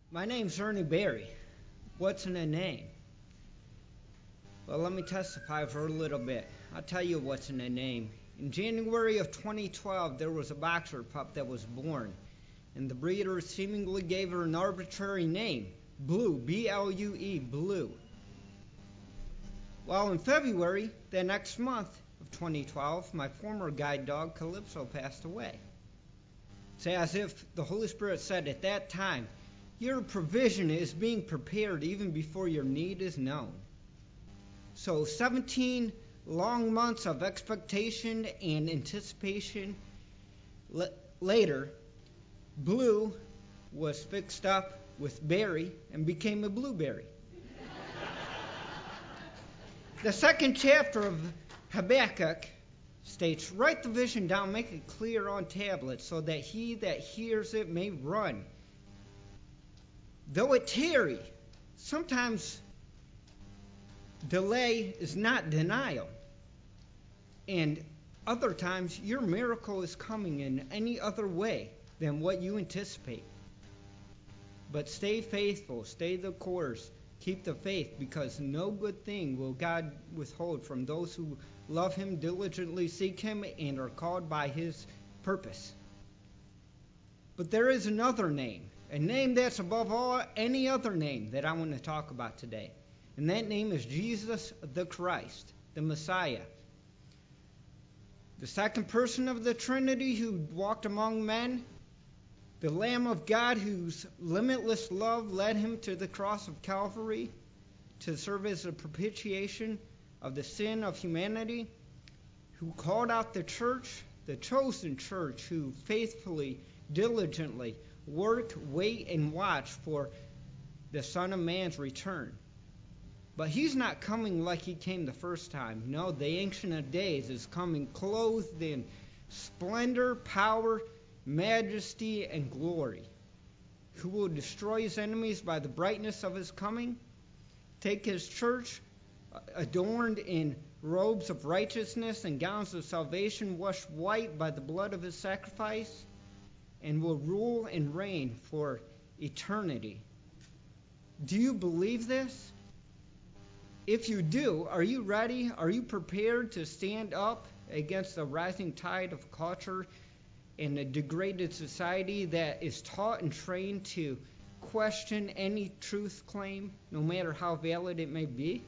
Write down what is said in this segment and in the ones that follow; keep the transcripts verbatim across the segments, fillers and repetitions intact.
My name's Ernie Berry. What's in a name? Well, let me testify for a little bit. I'll tell you what's in a name. In January of twenty twelve, there was a boxer pup that was born, and the breeder seemingly gave her an arbitrary name, Blue, B L U E, Blue. Well, in February, the next month of twenty twelve, my former guide dog, Calypso, passed away. It's as if the Holy Spirit said at that time, your provision is being prepared even before your need is known. So seventeen long months of expectation and anticipation l- later, Blue was fixed up with berry and became a blueberry. The second chapter of Habakkuk states, write the vision down, make it clear on tablets, so that he that hears it may run. Though it tarry, sometimes delay is not denial. And other times, your miracle is coming in any other way than what you anticipate. But stay faithful, stay the course, keep the faith, because no good thing will God withhold from those who love Him, diligently seek Him, and are called by His purpose. But there is another name. A name that's above all any other name that I want to talk about today. And that name is Jesus the Christ, the Messiah. The second person of the Trinity who walked among men. The Lamb of God whose limitless love led him to the cross of Calvary to serve as a propitiation of the sin of humanity. Who called out the church, the chosen church, who faithfully, diligently, work, wait, and watch for the Son of Man's return. But He's not coming like He came the first time. No, the Ancient of Days is coming clothed in splendor, power, majesty, and glory. Who will destroy His enemies by the brightness of His coming, take His church adorned in robes of righteousness and gowns of salvation, washed white by the blood of His sacrifice, and will rule and reign for eternity. Do you believe this? If you do, are you ready? Are you prepared to stand up against the rising tide of culture and a degraded society that is taught and trained to question any truth claim, no matter how valid it may be?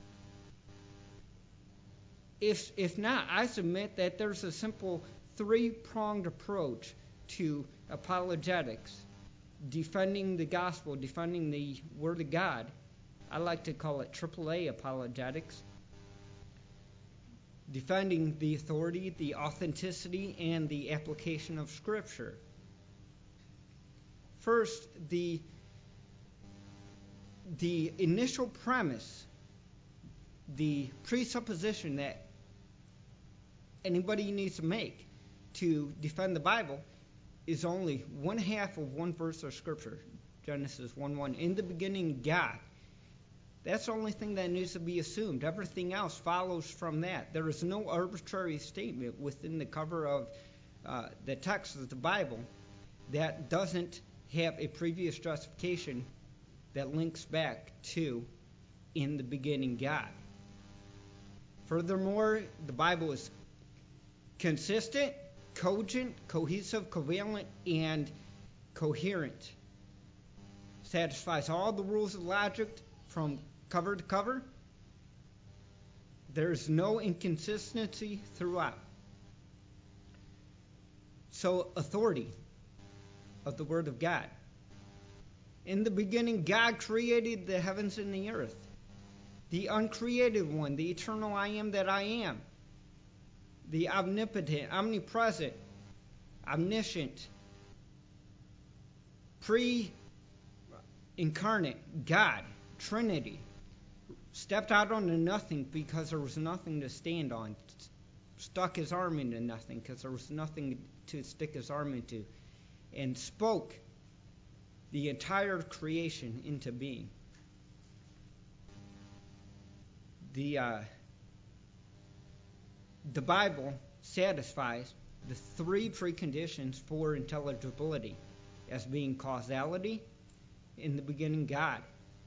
If, if not, I submit that there's a simple three-pronged approach to apologetics, defending the gospel, defending the Word of God. I like to call it triple A apologetics. Defending the authority, the authenticity, and the application of Scripture. First, the, the initial premise, the presupposition that anybody needs to make to defend the Bible is only one half of one verse of Scripture. Genesis one one. In the beginning, God. That's the only thing that needs to be assumed. Everything else follows from that. There is no arbitrary statement within the cover of uh, the text of the Bible that doesn't have a previous justification that links back to in the beginning, God. Furthermore, the Bible is consistent, cogent, cohesive, covalent, and coherent. Satisfies all the rules of logic from cover to cover. There's no inconsistency throughout. So, authority of the Word of God. In the beginning, God created the heavens and the earth. The uncreated one, the eternal I am that I am. The omnipotent, omnipresent, omniscient, pre-incarnate God, Trinity, stepped out onto nothing because there was nothing to stand on, stuck His arm into nothing because there was nothing to stick His arm into, and spoke the entire creation into being. The uh, the Bible satisfies the three preconditions for intelligibility as being causality, in the beginning God.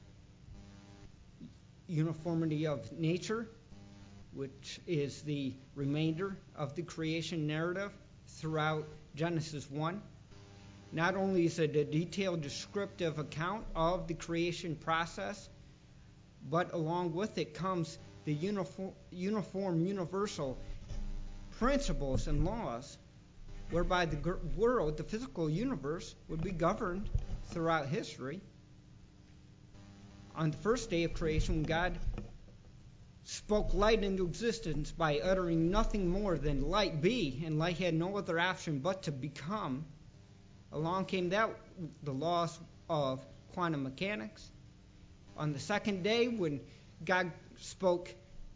Uniformity of nature, which is the remainder of the creation narrative throughout Genesis one. Not only is it a detailed descriptive account of the creation process, but along with it comes the uniform, uniform universal principles and laws whereby the world, the physical universe, would be governed throughout history. On the first day of creation, when God spoke light into existence by uttering nothing more than light be, and light had no other option but to become, along came that the laws of quantum mechanics. On the second day, when God spoke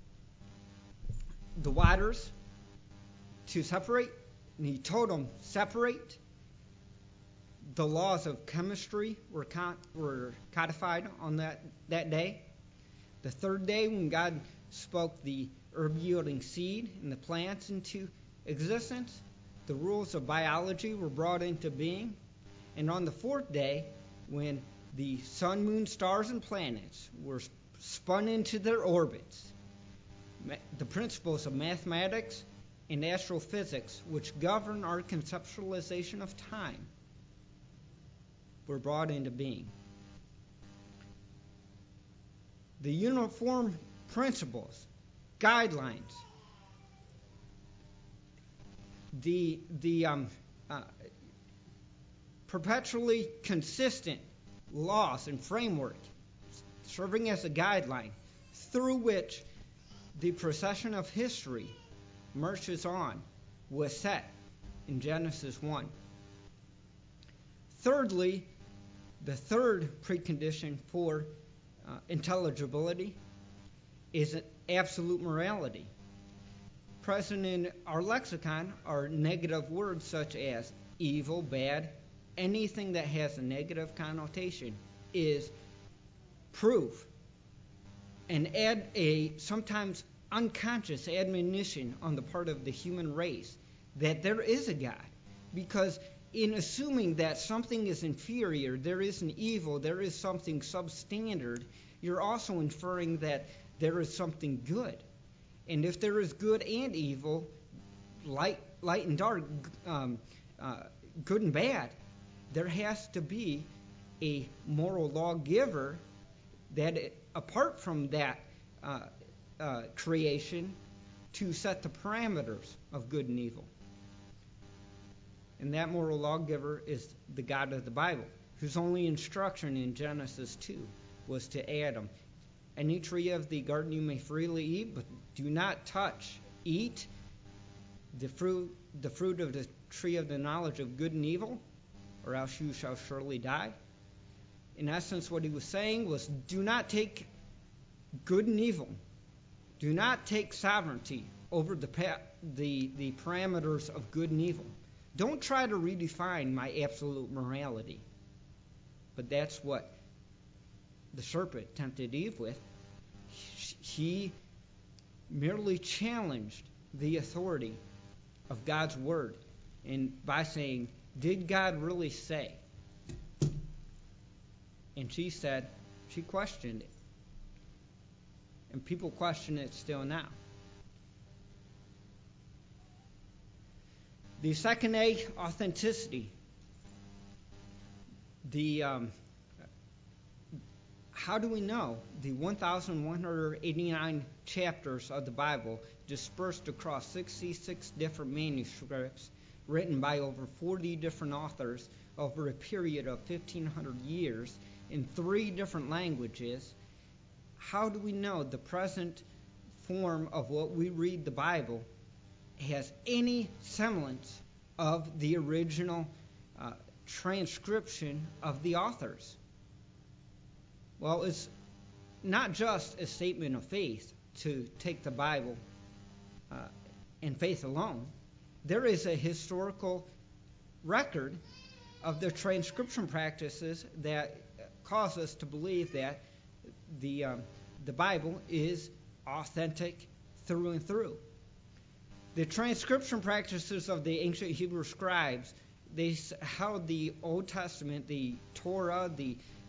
the waters to separate, and he told them, separate, the laws of chemistry were, con- were codified on that, that day. The third day, when God spoke the herb-yielding seed and the plants into existence, the rules of biology were brought into being. And on the fourth day, when the sun, moon, stars, and planets were spun into their orbits, the principles of mathematics and astrophysics, which govern our conceptualization of time, were brought into being. The uniform principles, guidelines, the the um, uh, perpetually consistent laws and framework serving as a guideline through which the procession of history marches on was set in Genesis one. Thirdly, the third precondition for uh, intelligibility is absolute morality. Present in our lexicon are negative words such as evil, bad. Anything that has a negative connotation is proof and add a sometimes unconscious admonition on the part of the human race that there is a God. Because in assuming that something is inferior, there is an evil, there is something substandard, you're also inferring that there is something good. And if there is good and evil, light, light and dark, um, uh, good and bad, there has to be a moral lawgiver that, it, apart from that uh, uh, creation, to set the parameters of good and evil. And that moral lawgiver is the God of the Bible, whose only instruction in Genesis two was to Adam, any tree of the garden you may freely eat, but do not touch, eat the fruit, the fruit of the tree of the knowledge of good and evil, or else you shall surely die. In essence, what he was saying was, do not take good and evil. Do not take sovereignty over the, pa- the, the parameters of good and evil. Don't try to redefine my absolute morality. But that's what the serpent tempted Eve with. He merely challenged the authority of God's word, and by saying, did God really say? And she said, she questioned it. And people question it still now. The second A, authenticity. The um, how do we know the one thousand one hundred eighty-nine chapters of the Bible, dispersed across sixty-six different manuscripts, written by over forty different authors over a period of fifteen hundred years in three different languages, how do we know the present form of what we read the Bible has any semblance of the original uh, transcription of the authors? Well, it's not just a statement of faith to take the Bible uh, and faith alone. There is a historical record of the transcription practices that cause us to believe that the um, the Bible is authentic through and through. The transcription practices of the ancient Hebrew scribes, they held the Old Testament, the Torah, the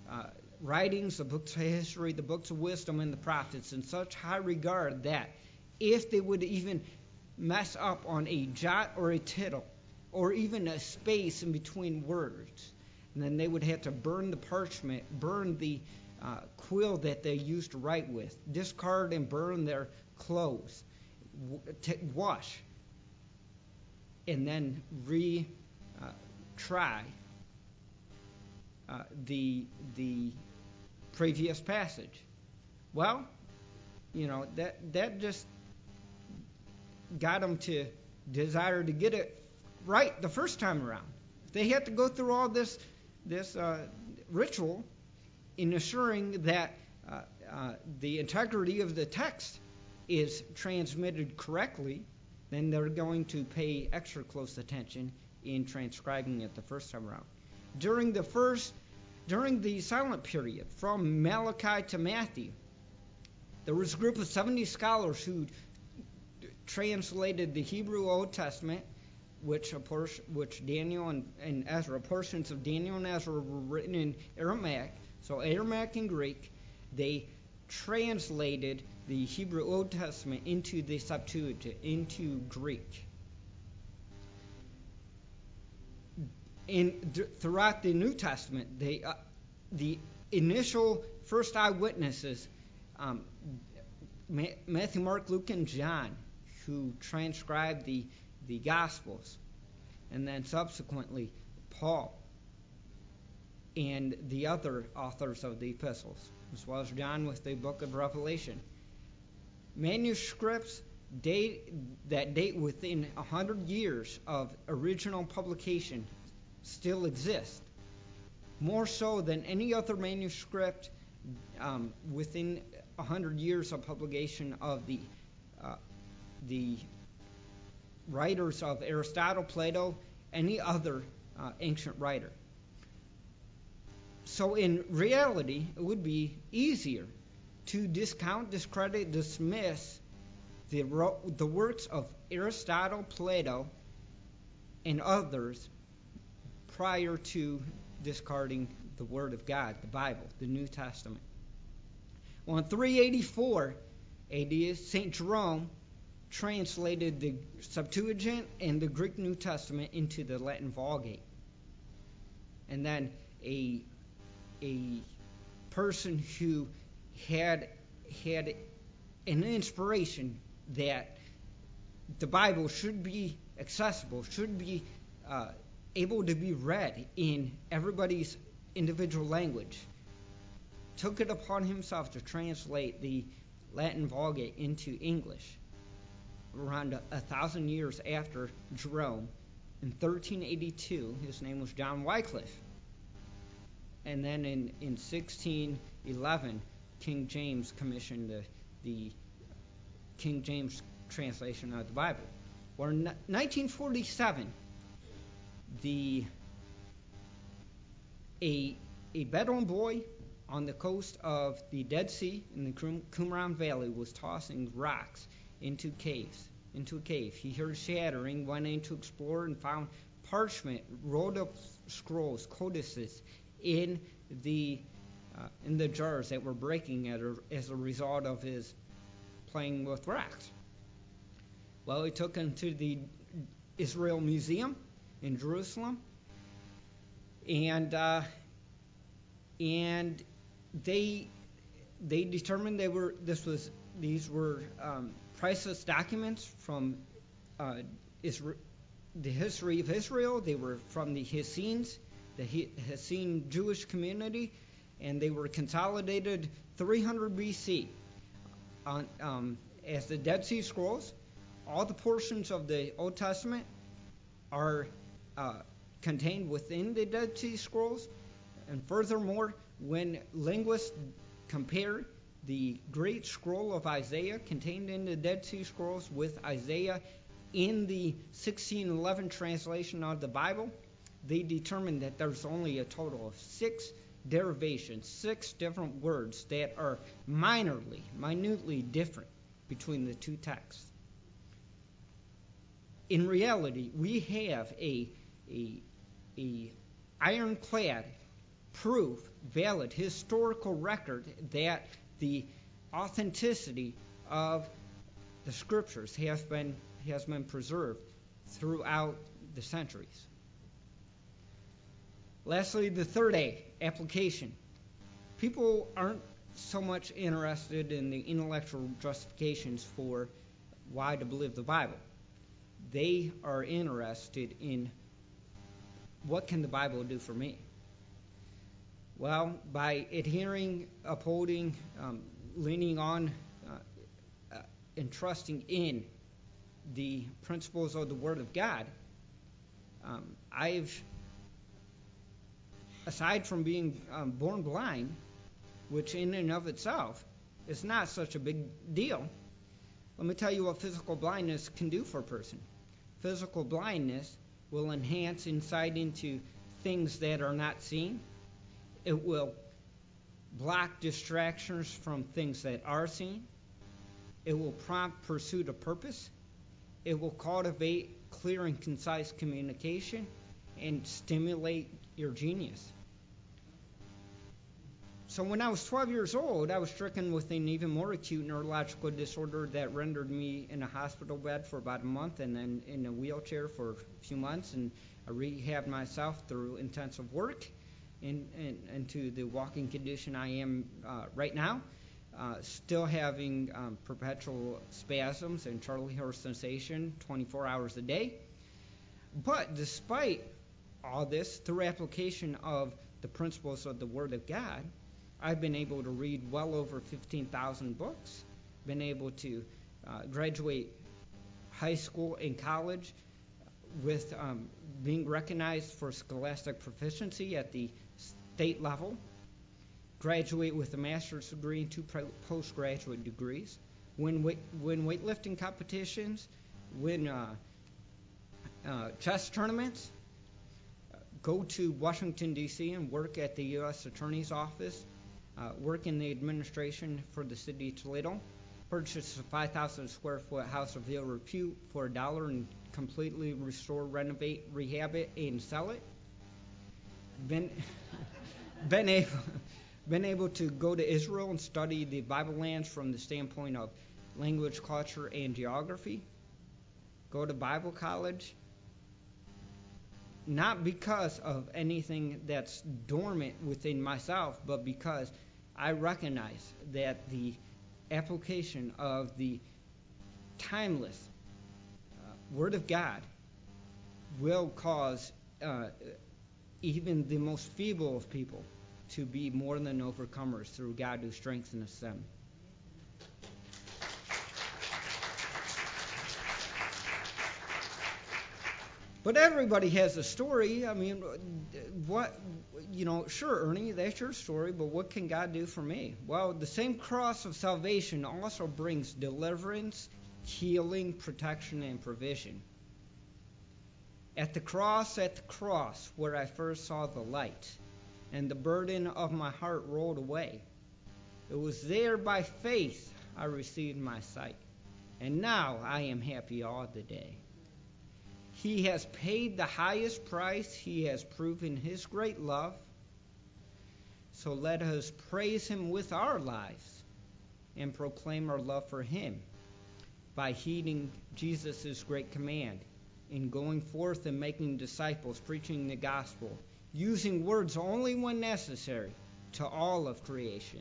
uh, writings, the books of history, the books of wisdom, and the prophets in such high regard that if they would even mess up on a jot or a tittle, or even a space in between words, and then they would have to burn the parchment, burn the uh, quill that they used to write with, discard and burn their clothes, w- t- wash, and then re uh, try uh, the the previous passage. Well, you know, that that just got them to desire to get it right the first time around. If they had to go through all this this uh, ritual in assuring that uh, uh, the integrity of the text is transmitted correctly, then they're going to pay extra close attention in transcribing it the first time around. During the first, during the silent period, from Malachi to Matthew, there was a group of seventy scholars who translated the Hebrew Old Testament, which a portion, which Daniel and, and Ezra, portions of Daniel and Ezra were written in Aramaic, so Aramaic and Greek. They translated the Hebrew Old Testament into the Septuagint, into Greek. In th- throughout the New Testament, they, uh, the initial first eyewitnesses, um, Ma- Matthew, Mark, Luke, and John, who transcribed the, the Gospels, and then subsequently Paul and the other authors of the epistles, as well as John with the book of Revelation. Manuscripts date, that date within one hundred years of original publication still exist, more so than any other manuscript um, within one hundred years of publication of the uh, the writers of Aristotle, Plato, any other uh, ancient writer. So in reality, it would be easier to discount, discredit, dismiss the, the works of Aristotle, Plato, and others prior to discarding the Word of God, the Bible, the New Testament. Well, in three eighty-four A D, Saint Jerome translated the Septuagint and the Greek New Testament into the Latin Vulgate. And then a a person who had had an inspiration that the Bible should be accessible, should be uh, able to be read in everybody's individual language, took it upon himself to translate the Latin Vulgate into English around a, a thousand years after Jerome. In thirteen eighty-two, his name was John Wycliffe. And then in, in sixteen eleven, King James commissioned the, the King James translation of the Bible. Or in nineteen forty-seven, the a a Bedouin boy on the coast of the Dead Sea in the Qumran Valley was tossing rocks into caves, into a cave. He heard shattering, went in to explore, and found parchment, rolled up scrolls, codices in the uh, in the jars that were breaking at a, as a result of his playing with rocks. Well, he took him to the Israel Museum in Jerusalem, and uh, and they they determined they were this was these were um, priceless documents from uh, Isra- the history of Israel. They were from the Essenes, the Essene Jewish community, and they were consolidated three hundred B C on, um, as the Dead Sea Scrolls. All the portions of the Old Testament are uh, contained within the Dead Sea Scrolls, and furthermore, when linguists compare the great scroll of Isaiah contained in the Dead Sea Scrolls with Isaiah in the sixteen eleven translation of the Bible, they determined that there's only a total of six derivations, six different words that are minorly, minutely different between the two texts. In reality, we have a, a, a ironclad proof, valid, historical record that the authenticity of the Scriptures has been, has been preserved throughout the centuries. Lastly, the third A, application. People aren't so much interested in the intellectual justifications for why to believe the Bible. They are interested in what can the Bible do for me? Well, by adhering, upholding, um, leaning on, uh, uh, and trusting in the principles of the Word of God, um, I've, aside from being um, born blind, which in and of itself is not such a big deal, let me tell you what physical blindness can do for a person. Physical blindness will enhance insight into things that are not seen. It will block distractions from things that are seen. It will prompt pursuit of purpose. It will cultivate clear and concise communication and stimulate your genius. So when I was twelve years old, I was stricken with an even more acute neurological disorder that rendered me in a hospital bed for about a month and then in a wheelchair for a few months. And I rehabbed myself through intensive work in, in, into the walking condition I am uh, right now, uh, still having um, perpetual spasms and Charlie horse sensation twenty-four hours a day. But despite all this, through application of the principles of the Word of God, I've been able to read well over fifteen thousand books, been able to uh, graduate high school and college with um, being recognized for scholastic proficiency at the state level, graduate with a master's degree and two postgraduate degrees, win, weight, win weightlifting competitions, win uh, uh, chess tournaments, go to Washington, D C and work at the U S Attorney's Office, uh, work in the administration for the city of Toledo, purchase a five thousand square foot house of ill repute for a dollar and completely restore, renovate, rehab it, and sell it. Been, been, able, been able to go to Israel and study the Bible lands from the standpoint of language, culture, and geography. Go to Bible college. Not because of anything that's dormant within myself, but because I recognize that the application of the timeless uh, Word of God will cause uh, even the most feeble of people to be more than overcomers through God who strengthens them. But everybody has a story. I mean, what, you know, sure, Ernie, that's your story, but what can God do for me? Well, the same cross of salvation also brings deliverance, healing, protection, and provision. At the cross, at the cross, where I first saw the light, and the burden of my heart rolled away, it was there by faith I received my sight, and now I am happy all the day. He has paid the highest price. He has proven His great love. So let us praise Him with our lives and proclaim our love for Him by heeding Jesus' great command in going forth and making disciples, preaching the gospel, using words only when necessary to all of creation.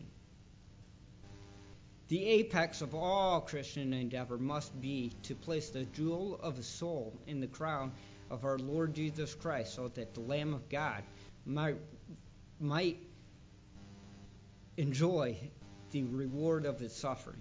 The apex of all Christian endeavor must be to place the jewel of the soul in the crown of our Lord Jesus Christ, so that the Lamb of God might, might enjoy the reward of His suffering.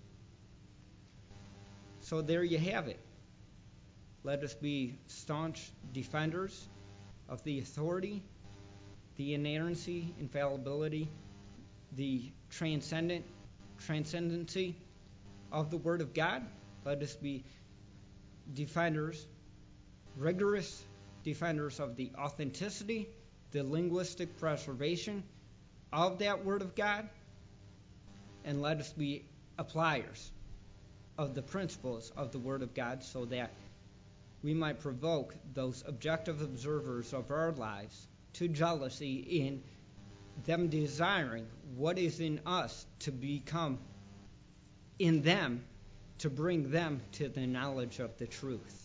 So there you have it. Let us be staunch defenders of the authority, the inerrancy, infallibility, the transcendent transcendency of the Word of God. Let us be defenders, rigorous defenders of the authenticity, the linguistic preservation of that Word of God, and let us be appliers of the principles of the Word of God, so that we might provoke those objective observers of our lives to jealousy in them desiring what is in us to become in them, to bring them to the knowledge of the truth.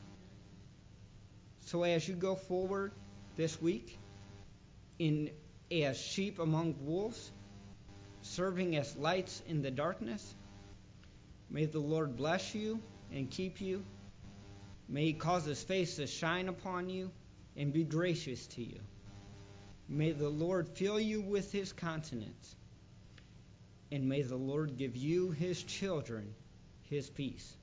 So as you go forward this week, in as sheep among wolves, serving as lights in the darkness, may the Lord bless you and keep you. May he cause his face to shine upon you and be gracious to you. May the Lord fill you with his countenance, and may the Lord give you, his children, his peace.